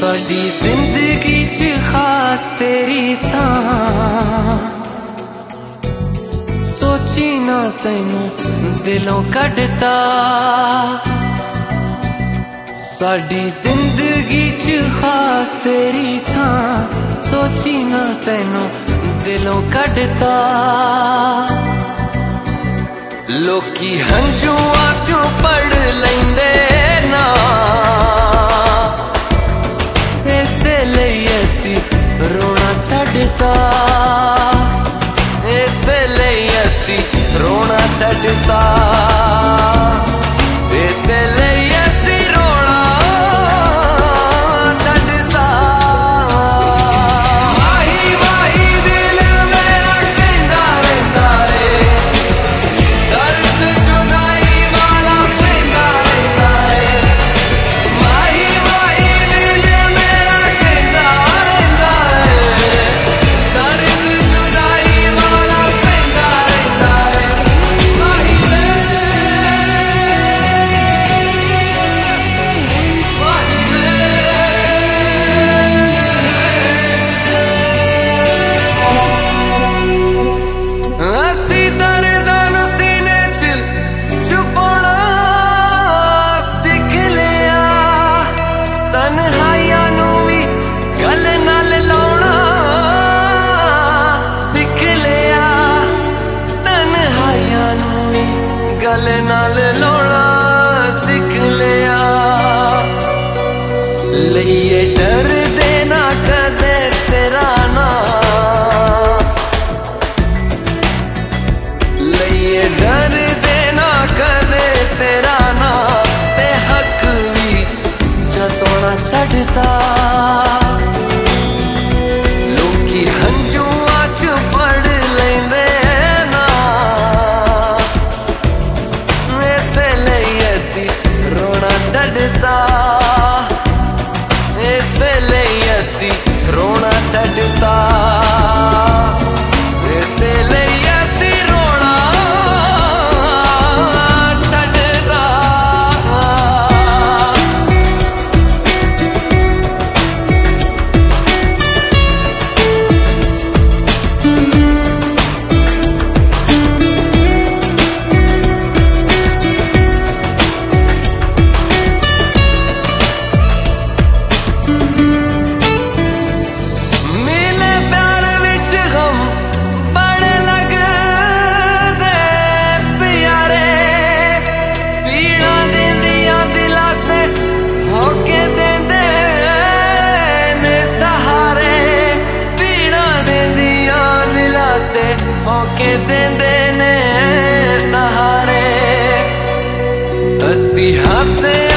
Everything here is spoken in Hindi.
साडी जिंदगी च खास तेरी थां सोची ना तैनू दिलों कढ़ता। साडी जिंदगी च खास तेरी थां सोची ना तैनू दिलों कढ़ता। लोकी हंझुआं चों पढ़ लैंदे ना रोना छड्डता। इसलिए असी रोना छड्डता। इसलिए असी रोना छड्डता। माही माही दिल मेरा कहंदा रहिंदा रे दर्द जुदाई वाला सहंदा रहिंदा रे। माही माही दिल मेरा कहंदा गले नाल लाउणा सिख लिया। लइए डर देना कदे तेरा ना लइए डर देना कदे तेरा ना ते हक भी जतोना छड्डता। लोकी हंझुआं च पढ़ लैंदे ना छड्डता। इसलिए असी रोना छड्डता। इसलिए असी रोना छड्डता। होके देंदे ने सहारे असी हासे